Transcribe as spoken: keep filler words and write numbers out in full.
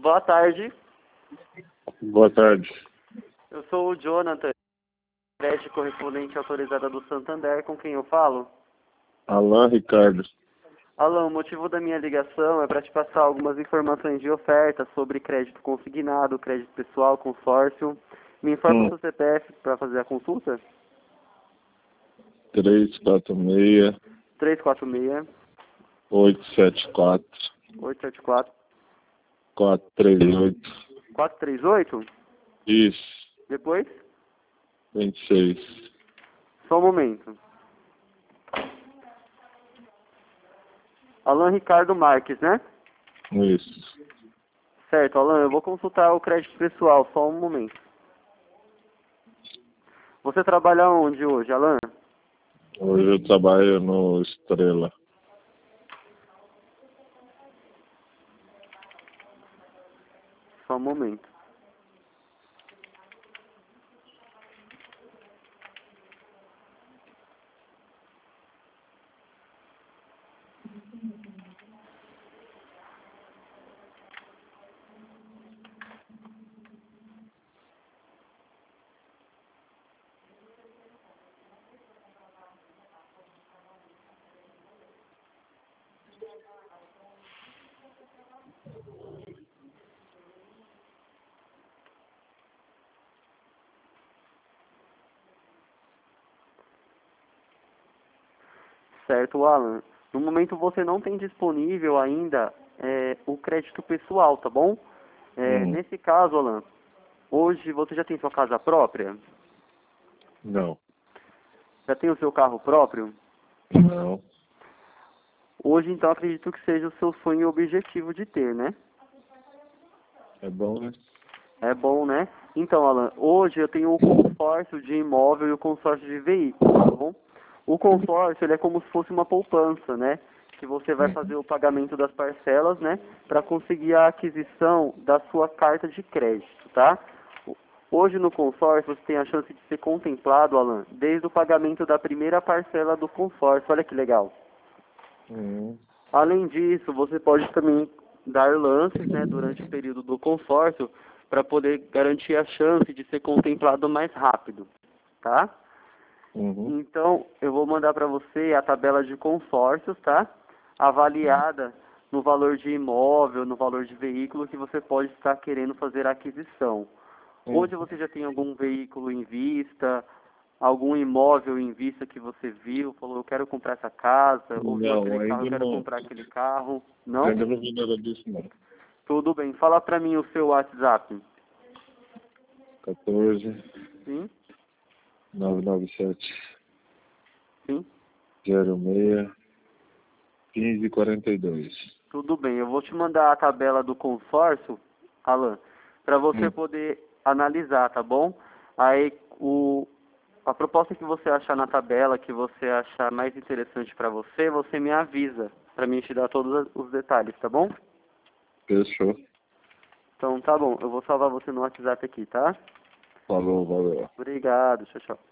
Boa tarde. Boa tarde. Eu sou o Jonathan, crédito correspondente autorizada do Santander, com quem eu falo? Alan Ricardo. Alan, o motivo da minha ligação é para te passar algumas informações de oferta sobre crédito consignado, crédito pessoal, consórcio. Me informa o Hum. seu C P F para fazer a consulta? três quatro seis, três quatro seis, oito sete quatro, oito sete quatro, quatro três oito. quatro três oito? Isso. Depois? vinte e seis. Só um momento. Alan Ricardo Marques, né? Isso. Certo, Alan, eu vou consultar o crédito pessoal, só um momento. Você trabalha onde hoje, Alan? Hoje eu trabalho no Estrela. Só um momento. Certo, Alan. No momento você não tem disponível ainda é, o crédito pessoal, tá bom? É, Hum. nesse caso, Alan, hoje você já tem sua casa própria? Não. Já tem o seu carro próprio? Não. Hoje, então, acredito que seja o seu sonho e objetivo de ter, né? É bom, né? É bom, né? Então, Alan, hoje eu tenho o consórcio de imóvel e o consórcio de veículo, tá bom? O consórcio, ele é como se fosse uma poupança, né? Que você vai fazer o pagamento das parcelas, né? Para conseguir a aquisição da sua carta de crédito, tá? Hoje no consórcio você tem a chance de ser contemplado, Alan, desde o pagamento da primeira parcela do consórcio. Olha que legal. Hum. Além disso, você pode também dar lances, né, durante o período do consórcio para poder garantir a chance de ser contemplado mais rápido, tá? Uhum. Então, eu vou mandar para você a tabela de consórcios, tá? Avaliada no valor de imóvel, no valor de veículo que você pode estar querendo fazer a aquisição. Hum. Hoje você já tem algum veículo em vista, algum imóvel em vista que você viu, falou, eu quero comprar essa casa, ou viu Não, aquele carro, eu ainda quero não. comprar aquele carro? Não? Ainda não vi nada disso, não. Tudo bem. Fala para mim o seu WhatsApp. quatorze, Sim? nove nove sete, Sim? zero seis, quinze quarenta e dois. Tudo bem. Eu vou te mandar a tabela do consórcio, Alan, para você Hum. poder analisar, tá bom? Aí, o, a proposta que você achar na tabela, que você achar mais interessante para você, você me avisa, para mim te dar todos os detalhes, tá bom? Fechou. Então, tá bom. Eu vou salvar você no WhatsApp aqui, tá? Falou, valeu. Obrigado. Tchau, tchau.